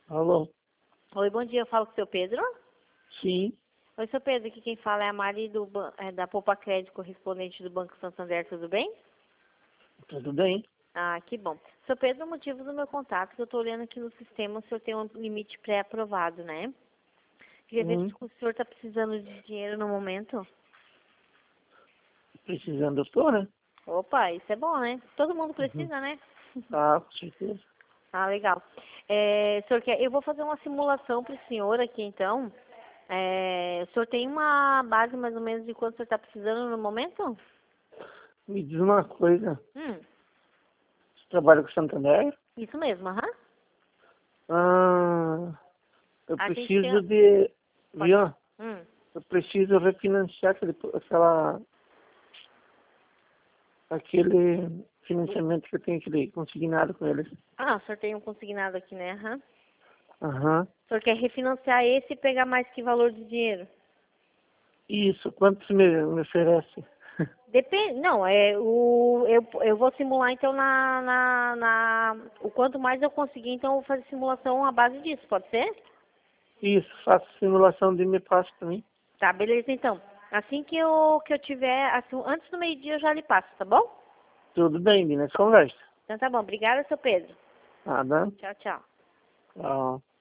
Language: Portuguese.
Alô? Oi, bom dia. Eu falo com o seu Pedro. Sim, Oi, seu Pedro. Aqui quem fala é a Mari da Poupa Crédito, correspondente do Banco Santander. Tudo bem? tudo bem? Ah, que bom. Seu Pedro, o motivo do meu contato, que eu estou olhando aqui no sistema, o senhor tem um limite pré-aprovado, né? Queria ver se Hum, o senhor está precisando de dinheiro no momento. precisando eu tô, né? Opa, isso é bom, né? Todo mundo Uhum. precisa, né? Ah, com certeza. Ah, legal. Senhor, eu vou fazer uma simulação para o senhor aqui, então. O senhor tem uma base mais ou menos de quanto o senhor está precisando no momento? Me diz uma coisa, Hum, você trabalha com Santander? isso mesmo, aham. Ah, eu A gente tem... preciso de, Pode... viu? Hum. Eu preciso refinanciar aquele financiamento que eu tenho aquele consignado com eles. Ah, o senhor tem um consignado aqui, né? Aham. Aham. O senhor quer refinanciar esse e pegar mais que valor de dinheiro? Isso, quanto você me oferece? Depende, não, eu vou simular então o quanto mais eu conseguir, então eu vou fazer simulação à base disso, pode ser? Isso, faço simulação de me passo também. Tá, beleza então. Assim que eu tiver, assim, antes do meio-dia eu já lhe passo, tá bom? Tudo bem, Dina, conversa. Então tá bom, obrigada, seu Pedro. Nada. Tchau, tchau. Tchau.